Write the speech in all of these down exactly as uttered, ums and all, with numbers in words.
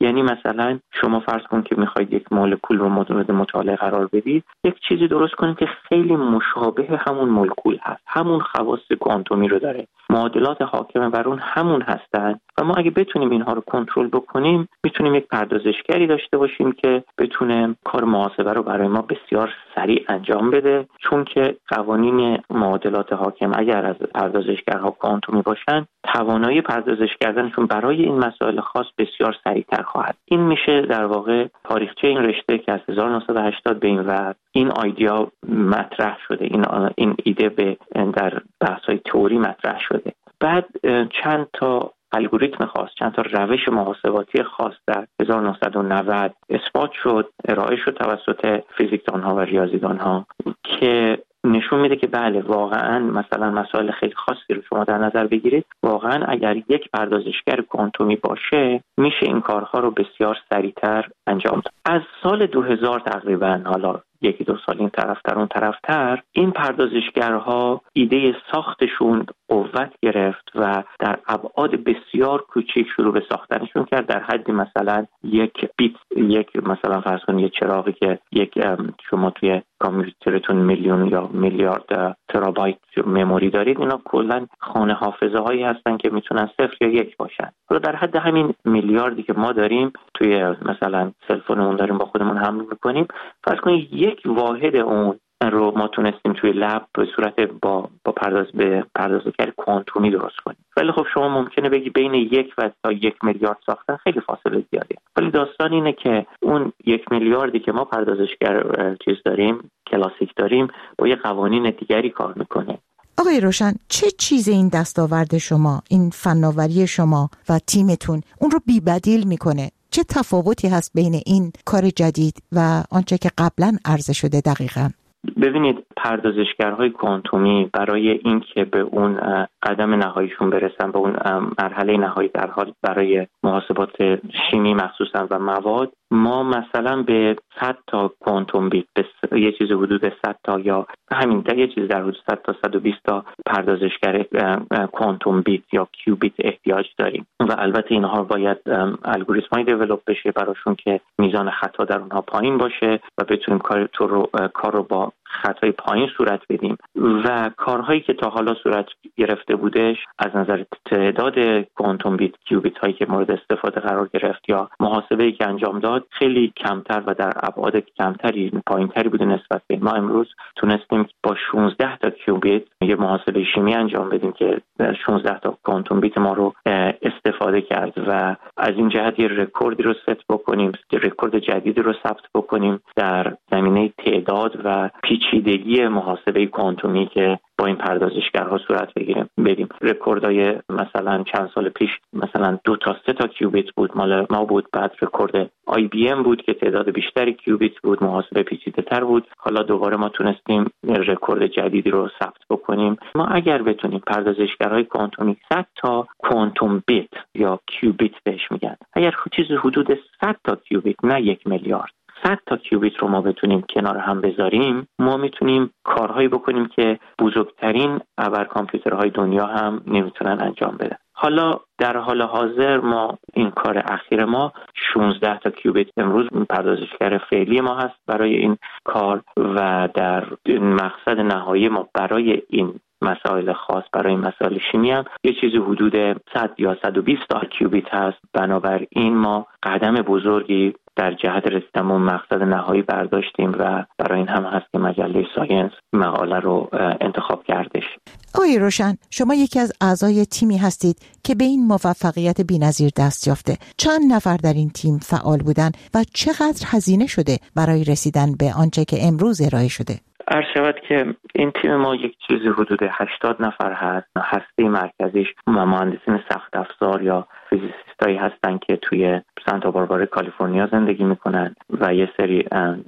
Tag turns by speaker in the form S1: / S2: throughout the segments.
S1: یعنی مثلا شما فرض کن که میخواید یک مولکول رو مورد مطالعه قرار بدید، یک چیزی درست کنید که خیلی مشابه همون مولکول هست، همون خواص کوانتومی رو داره، معادلات حاکم بر اون همون هستن و ما اگه بتونیم اینها رو کنترل بکنیم میتونیم یک پردازشگری داشته باشیم که بتونه کار محاسبه رو برای ما بسیار سریع انجام بده، چون که قوانین معادلات حاکم اگر از پردازشگرها کوانتومی باشن، توانایی پردازش کردنشون برای این مسائل خاص بسیار سریعتر خواهد. این میشه در واقع تاریخچه این رشته که از هزار و نهصد و هشتاد به این ور این ایده مطرح شده، این این ایده به در بحث‌های تئوری مطرح شده. بعد چند تا الگوریتم خاص، چند تا روش محاسباتی خاص در هزار و نهصد و نود اثبات شد، ارائه شد توسط فیزیکدان‌ها و ریاضیدان‌ها که نشون میده که بله واقعا مثلا مسائل خیلی خاصی رو شما در نظر بگیرید، واقعا اگر یک پردازشگر کوانتومی باشه میشه این کارها رو بسیار سریعتر انجام داد. از سال دو هزار تقریبا، حالا یکی دو سال این طرفتر اون طرفتر، این پردازشگرها ایده ساختشون قوت گرفت و در ابعاد بسیار کوچیک شروع به ساختنشون کرد، در حدی مثلا یک بیت، یک مثلا فرض کنید یک چراغی که یک شما توی کامپیوترتون میلیون یا میلیارد ترابایت مموری دارید، اینا کلا خانه حافظه هایی هستن که میتونن صفر یا یک باشن. حالا در حد همین میلیاردی که ما داریم توی مثلا سلفونمون داریم با خودمون حمل میکنیم، فرض کنید یک واحد اون رو ما تونستیم توی لب به صورت با با پرداز به پردازگر کوانتومی درست کنیم. ولی خب شما ممکنه بگی بین یک و تا یک میلیارد ساختن خیلی فاصله زیاده، ولی داستان اینه که اون یک میلیاردی که ما پردازشگر چیز داریم، کلاسیک داریم، با یه قوانین دیگری کار میکنه.
S2: آقای روشن، چه چیز این دستاورد شما، این فناوری شما و تیمتون اون رو بی‌بدیل میکنه؟ چه تفاوتی هست بین این کار جدید و آنچه که قبلا عرضه شده دقیقاً؟
S1: ببینید، پردازشگرهای کوانتومی برای اینکه به اون قدم نهاییشون برسن، به اون مرحله نهایی در حال برای محاسبات شیمی مخصوصا و مواد، ما مثلا به صد تا کوانتوم بیت، به یه چیز حدود صد تا یا همین در یه چیز در حدود صد تا صد و بیست تا پردازشگر کوانتوم بیت یا کیوبیت احتیاج داریم و البته اینها باید الگوریتم‌های دیولپ بشه براشون که میزان خطا در اونها پایین باشه و بتونیم کار رو کار رو با خطای پایین صورت بدیم. و کارهایی که تا حالا صورت گرفته بودش از نظر تعداد کوانتوم بیت کیوبیت هایی که مورد استفاده قرار گرفت یا محاسبه‌ای که انجام داد خیلی کمتر و در ابعاد کمتری پایینتری بوده نسبت به ما امروز تونستیم با شانزده تا کیوبیت یه محاسبه شیمی انجام بدیم که شانزده تا کوانتوم بیت ما رو استفاده کرد و از این جهت یه رکوردی رو ست بکنیم، رکورد جدیدی رو ثبت بکنیم در زمینه تعداد و پیچیدگی محاسبه کوانتومی که با این پردازشگرها صورت بگیریم بدیم. رکوردای مثلا چند سال پیش مثلا دو تا سه تا کیوبیت بود مال ما بود، بعد رکورد آی بی ام بود که تعداد بیشتری کیوبیت بود، محاسبه پیچیده تر بود. حالا دوباره ما تونستیم رکورد جدیدی رو ثبت بکنیم. ما اگر بتونیم پردازشگرهای کوانتومی صد تا کوانتوم بیت یا کیوبیت بهش میگن، اگر چیز حدود صد تا کیوبیت، نه یک میلیارد، صد تا کیوبیت رو ما بتونیم کنار هم بذاریم، ما میتونیم کارهایی بکنیم که بزرگترین ابر کامپیوترهای دنیا هم نمیتونن انجام بدن. حالا در حال حاضر ما این کار اخیر ما شانزده تا کیوبیت امروز پردازشگر فعلی ما هست برای این کار و در مقصد نهایی ما برای این مسائل خاص، برای مسائل شیمی هم یه چیزی حدود صد یا صد و بیست تا کیوبیت هست. بنابراین ما قدم بزرگی در جهت رسیدن به مقصد نهایی برداشتیم و برای این هم هست که مجله ساینس مقاله رو انتخاب کردش.
S2: آقای روشن، شما یکی از اعضای تیمی هستید که به این موفقیت بی‌نظیر دست یافته. چند نفر در این تیم فعال بودن و چقدر هزینه شده برای رسیدن به آنچه که امروز ارائه شده؟
S1: عرض شود که این تیم ما یک چیزی حدود هشتاد نفر هست. هسته مرکزیش مهندسین سخت افزار یا فیزیسیستایی هستن که توی سانتا باربارا کالیفرنیا زندگی میکنن و یه سری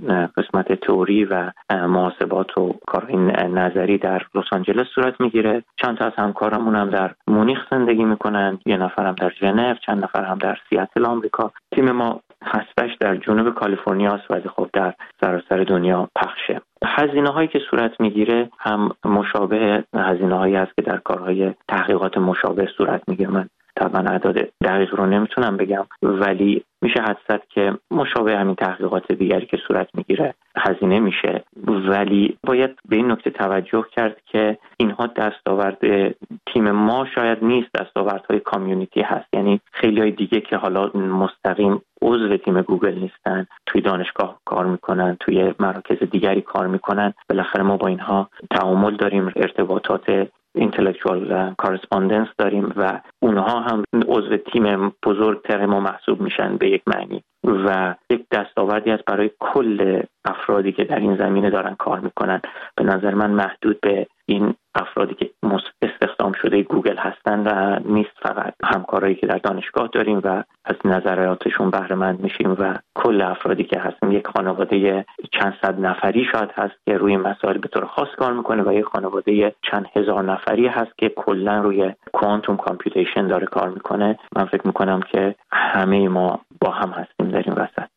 S1: قسمت تئوری و محاسبات و کارهای نظری در لس آنجلس صورت میگیره. چند تا از همکارمون هم در مونیخ زندگی میکنن، یه نفر هم در ژنو، چند نفر هم در سیاتل آمریکا. تیم ما هستش در جنوب کالیفرنیا است ولی خب در سراسر دنیا پخشه. هزینه هایی که صورت میگیره هم مشابه هزینه هایی است که در کارهای تحقیقات مشابه صورت میگیره. من طبعا اعداد دقیق رو نمیتونم بگم، ولی میشه حدس زد که مشابه همین تحقیقات دیگری که صورت میگیره هزینه میشه. ولی باید به این نکته توجه کرد که اینها دستاورد تیم ما شاید نیست، دستاوردهای کامیونیتی هست. یعنی خیلی های دیگه که حالا مستقیم عضو تیم گوگل نیستن، توی دانشگاه کار میکنن، توی مراکز دیگری کار میکنن، بالاخره ما با اینها تعامل داریم، ارتباطات اینتלקچوال کارسپاندنس داریم و اونها هم عضو تیم بزرگتر ما محسوب میشن به یک معنی و یک دستاوردی است برای کل افرادی که در این زمینه دارن کار میکنن. به نظر من محدود به این افرادی که استخدام شده گوگل هستن و نیست، فقط همکارایی که در دانشگاه داریم و از نظراتشون بهره مند میشیم و کل افرادی که هستن. یک خانواده چند صد نفری شاید هست که روی مسائل به طور خاص کار میکنه و یک خانواده چند هزار نفری هست که کلا روی کوانتوم کامپیوتیشن داره کار میکنه. من فکر میکنم که همه ما با هم هستیم در این وسط.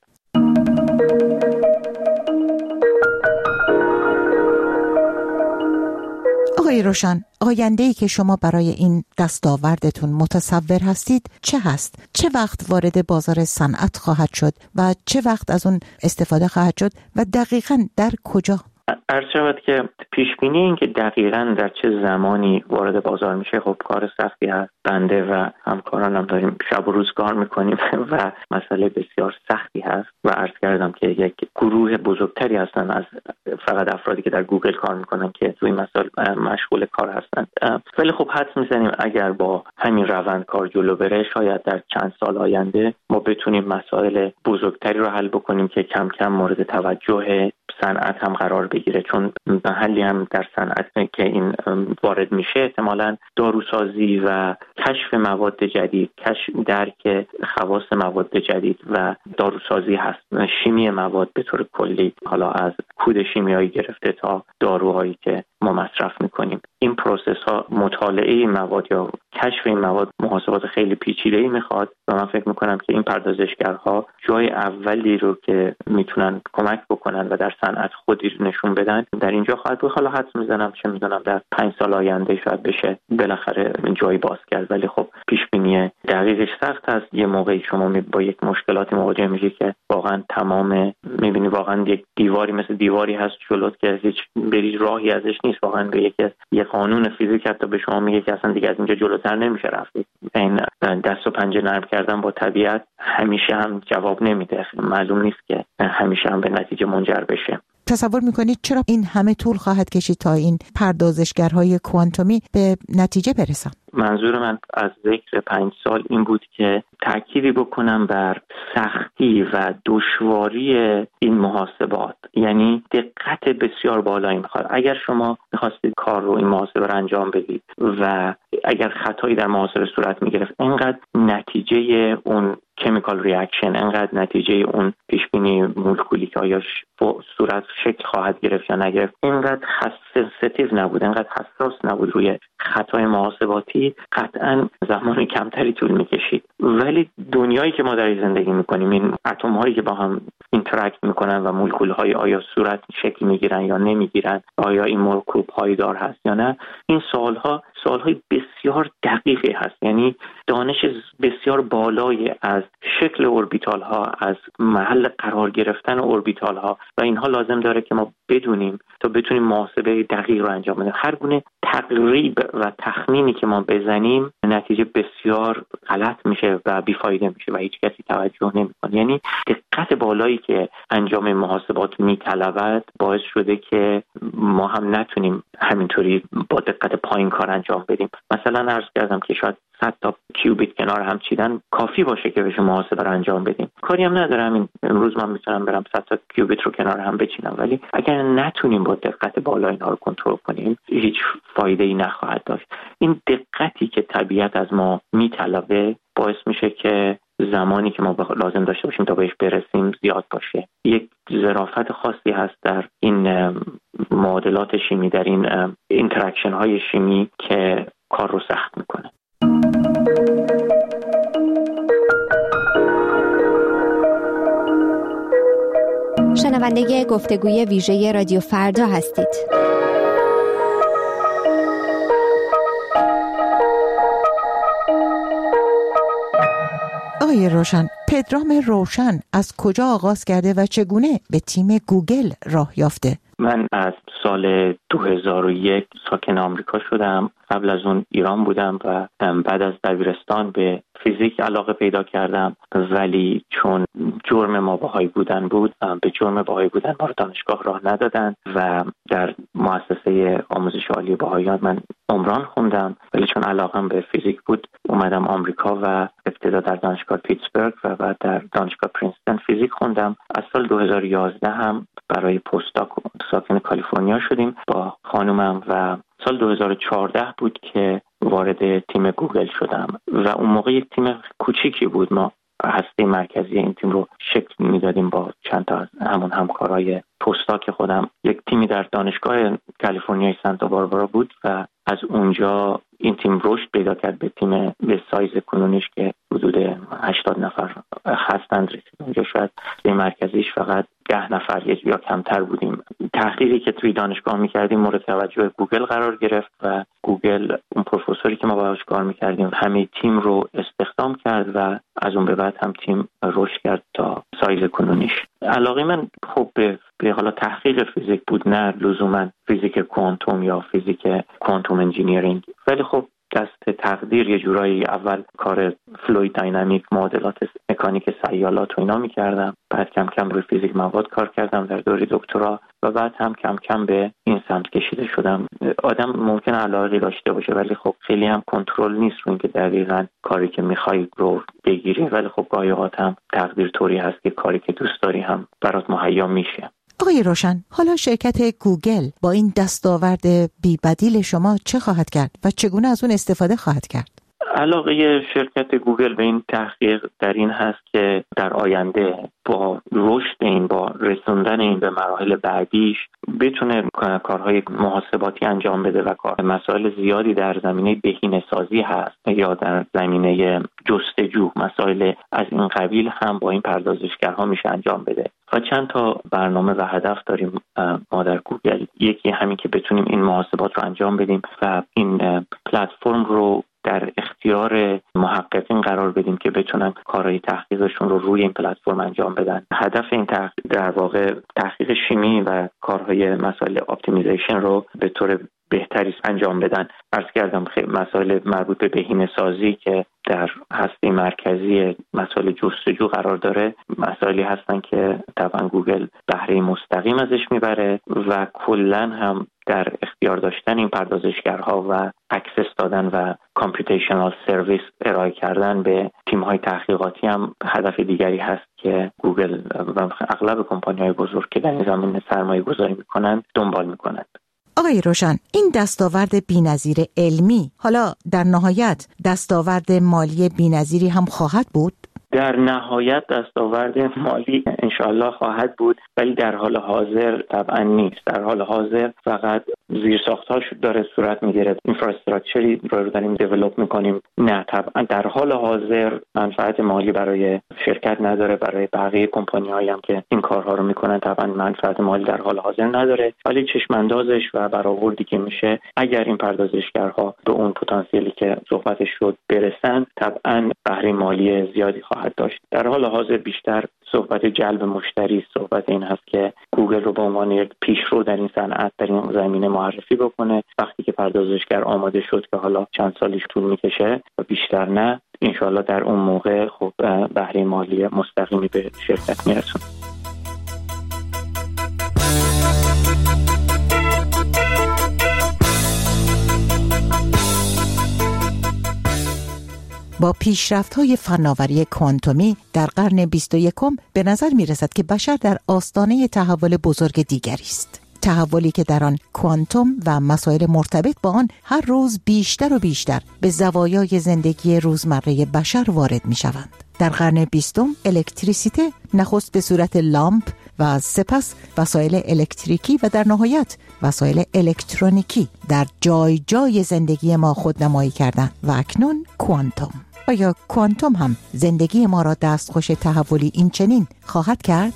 S2: آقای روشن، آینده‌ای که شما برای این دستاوردتون متصور هستید چه هست؟ چه وقت وارد بازار صنعت خواهد شد و چه وقت از اون استفاده خواهد شد و دقیقاً در کجا؟
S1: عرض شود که پیش بینی این که دقیقاً در چه زمانی وارد بازار میشه خب کار سختی هست. بنده و همکارانم داریم شب و روز کار میکنیم و مسئله بسیار سختی هست و عرض کردم که یک گروه بزرگتری هستن از فقط افرادی که در گوگل کار میکنن که توی مسائل مشغول کار هستن. ولی خب حدس میزنیم اگر با همین روند کار جلو بره شاید در چند سال آینده ما بتونیم مسائل بزرگتری رو حل بکنیم که کم کم مورد توجه صنعت هم قرار بگیره، چون محلی هم در صنعت که این وارد میشه احتمالاً داروسازی و کشف مواد جدید، کشف درک خواص مواد جدید و داروسازی هست. شیمی مواد به طور کلی، حالا از کود شیمیایی گرفته تا داروهایی که ما مصرف میکنیم، این پروسس ها مطالعه این مواد یا کشف این مواد محاسبات خیلی پیچیده‌ای میخواد و من فکر میکنم که این پردازشگرها جای اولی رو که میتونن کمک بکنن و در صنعت خودی نشون بدن در اینجا خواهد بود. حالا حدس میزنم چه میدونم در پنج سال آینده شاید بشه بالاخره جایی باز کرد، ولی خب پیش بینی دقیقش سخت است. یه موقعی شما با یک مشکلاتی مواجه میشی که واقعا تمام میبینی واقعا یک دیواری مثل دیواری هست جلوت که هیچ بری راهی ازش نیست. واقعا به یک یه قانون فیزیک حتی به شما میگه که اصلا دیگه از اینجا جلوتر نمیشه رفت. این دست و پنجه نرم کردن با طبیعت همیشه هم جواب نمیده، معلوم نیست که همیشه هم به نتیجه منجر بشه.
S2: تصور میکنید چرا این همه طول خواهد کشید تا این پردازشگرهای کوانتومی به نتیجه برسن؟
S1: منظور من از ذکر پنج سال این بود که تأکیدی بکنم بر سختی و دشواری این محاسبات، یعنی دقت بسیار بالایی میخواد. اگر شما میخواستید کار رو این محاسبه رو انجام بدید و اگر خطایی در محاسبه صورت میگرفت، اینقدر نتیجه اون کیمیکال ریاکشن، انقدر نتیجه اون پیشبینی مولکولی که آیا صورت شکل خواهد گرفت یا نگرفت، اینقدر سنسیتیو نبود، اینقدر حساس نبود روی خطای محاسباتی، قطعا زمان کمتری طول میکشید. ولی دنیایی که ما در زندگی میکنیم، این اتم هایی که با هم اینتراکت میکنن و مولکول های آیا صورت شکل میگیرن یا نمیگیرن، آیا این مولکول پایدار هست یا نه، این سوال ها سوال های بسیار دقیقی هست. یعنی دانش بسیار بالایی از شکل اوربیتال ها، از محل قرار گرفتن اوربیتال ها و اینها لازم داره که ما بدونیم تا بتونیم محاسبه دقیق رو انجام بدیم. هر گونه تقریب و تخمینی که ما بزنیم نتیجه بسیار غلط میشه و بیفایده میشه و هیچ کسی توجه نمیکنه. یعنی دقت بالایی که انجام محاسبات میطلبد باعث شده که ما هم نتونیم همینطوری با دقت پایین کار انجام بدیم. مثلا عرض کردم که شاید صد تا کیوبیت کنار هم چیدن کافی باشه که بشه محاسبه رو انجام بدیم. کاری هم نداره، همین امروز من میتونم برم صد تا کیوبیت رو کنار هم بچینم، ولی اگر نتونیم با دقت بالا اینا رو کنترل کنیم هیچ فایده ای نخواهد داشت. این دقتی که طبیعت از ما میطلبه باعث میشه که زمانی که ما لازم داشته باشیم تا بهش برسیم زیاد باشه. یک ظرافت خاصی هست در این معادلات شیمی، در این اینتراکشن های شیمی که کار رو سخت میکنه.
S3: شنونده گفتگوی ویژه رادیو فردا هستید.
S2: آقای روشن، پدرام روشن از کجا آغاز کرده و چگونه به تیم گوگل راه یافته؟
S1: من از سال دو هزار و یک ساکن آمریکا شدم. قبل از اون ایران بودم و بعد از دبیرستان به فیزیک علاقه پیدا کردم، ولی چون جرم ما بهایی بودن بود، به جرم بهایی بودن ما رو دانشگاه راه ندادن و در مؤسسه آموزش عالی بهاییان من عمران خوندم، ولی چون علاقم به فیزیک بود اومدم آمریکا و ابتدا در دانشگاه پیتسبرگ و بعد در دانشگاه پرینستون فیزیک خوندم. از سال دو هزار و یازده هم برای پست‌داک ساکن کالیفرنیا شدیم با خانومم و سال دو هزار و چهارده بود که وارد تیم گوگل شدم و اون موقع یک تیم کوچیکی بود. ما هسته مرکزی این تیم رو شکل میدادیم با چند تا از همون همکارای پست‌داک خودم. یک تیمی در دانشگاه کالیفرنیای سانتا باربارا بود و از اونجا این تیم رشد پیدا کرد به تیم به سایز کنونیش که حدود هشتاد نفر هستند رسید. اونجا شاید به مرکزیش فقط ده نفر یا کمتر بودیم. تحقیقی که توی دانشگاه میکردیم مورد توجه گوگل قرار گرفت و گوگل اون پروفسوری که ما باهاش کار میکردیم همه تیم رو استخدام کرد و از اون به بعد هم تیم رشد کرد تا سایز کنونیش. علاقه من خب به به حالا تحقیق فیزیک بود، نه لزوما فیزیک کوانتوم یا فیزیک کوانتوم انجینیرینگ، ولی خب دست تقدیر یه جورایی اول کار فلوید داینامیک، معادلات مکانیک سیالات و اینا میکردم، بعد کم کم روی فیزیک مواد کار کردم در دوره دکترا و بعد هم کم کم به این سمت کشیده شدم. آدم ممکن علاقه داشته باشه ولی خب خیلی هم کنترل نیست رو اینکه دقیقاً کاری که میخوای رو بگیری، ولی خب گاهی اوقات هم تقدیر طوری هست که کاری که دوست داری هم برات مهیا میشه.
S2: آقای روشن، حالا شرکت گوگل با این دستاورد بی‌بدیل شما چه خواهد کرد و چگونه از اون استفاده خواهد کرد؟
S1: علاقه شرکت گوگل به این تحقیق در این هست که در آینده با رشد این، با رسوندن این به مراحل بعدیش بتونه کارهای محاسباتی انجام بده و کار مسائل زیادی در زمینه بهینه‌سازی هست یا در زمینه جستجو، مسائل از این قبیل هم با این پردازشگرها میشه انجام بده و چند تا برنامه و هدف داریم ما در گوگل. یکی همین که بتونیم این محاسبات رو انجام بدیم و این پلتفرم رو در اختیار محققین قرار بدیم که بتونن کارهای تحقیقشون رو روی این پلتفرم انجام بدن. هدف این تحقیق در واقع تحقیق شیمی و کارهای مسائل اپتیمیزیشن رو به طور بهتری انجام بدن. عرض کردم خیلی مسائل مربوط به بهینه‌سازی که در هسته مرکزی مسائل جستجو قرار داره، مسائلی هستن که طبعا گوگل بهره مستقیم ازش میبره و کلن هم در اختیار داشتن این پردازشگرها و اکسس دادن و کامپیوتیشنال سرویس ارائه کردن به تیم‌های تحقیقاتی هم هدف دیگری هست که گوگل و اغلب کمپانی‌های بزرگ که در این زمینه سرمایه گذاری میکنن دنبال میکنند.
S2: آقای روشن، این دستاورد بی‌نظیر علمی حالا در نهایت دستاورد مالی بی‌نظیری هم خواهد بود؟
S1: در نهایت دستاورد مالی انشالله خواهد بود، ولی در حال حاضر طبعا نیست. در حال حاضر فقط زیرساخت‌هاش داره صورت میگیره، اینفراستراکچری رو داریم دیولپ میکنیم. نه طبعا در حال حاضر منفعت مالی برای شرکت نداره، برای بقیه کمپانی‌هایی هم که این کارها رو میکنن طبعا منفعت مالی در حال حاضر نداره، ولی چشم اندازش و برآوردی که میشه اگر این پردازشگرها به اون پتانسیلی که صحبتش شد برسن طبعا بهره مالی زیادی خواهد داشت. در حال حاضر بیشتر صحبت جلب مشتری، صحبت این هست که گوگل رو به عنوان یک پیشرو در این صنعت در این زمینه معرفی بکنه. وقتی که پردازشگر آماده شد که حالا چند سالیش طول میکشه و بیشتر نه، انشالله در اون موقع خب بهره مالی مستقیمی به شرکت میرسونه.
S2: با پیشرفت‌های فناوری کوانتومی در قرن بیست و یکم به نظر می‌رسد که بشر در آستانه تحول بزرگ دیگری است. تحولی که در آن کوانتوم و مسائل مرتبط با آن هر روز بیشتر و بیشتر به زوایای زندگی روزمره بشر وارد می‌شوند. در قرن بیستم الکتریسیته نخست به صورت لامپ و سپس وسایل الکتریکی و در نهایت وسایل الکترونیکی در جای جای زندگی ما خودنمایی کردند و اکنون کوانتوم. آیا کوانتوم هم زندگی ما را دستخوش تحولی این چنین خواهد کرد؟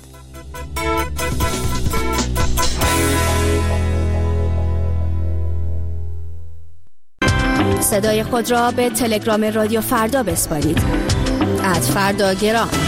S3: صدای خود را به تلگرام رادیو فردا بسپارید.
S4: ات فرداگرام.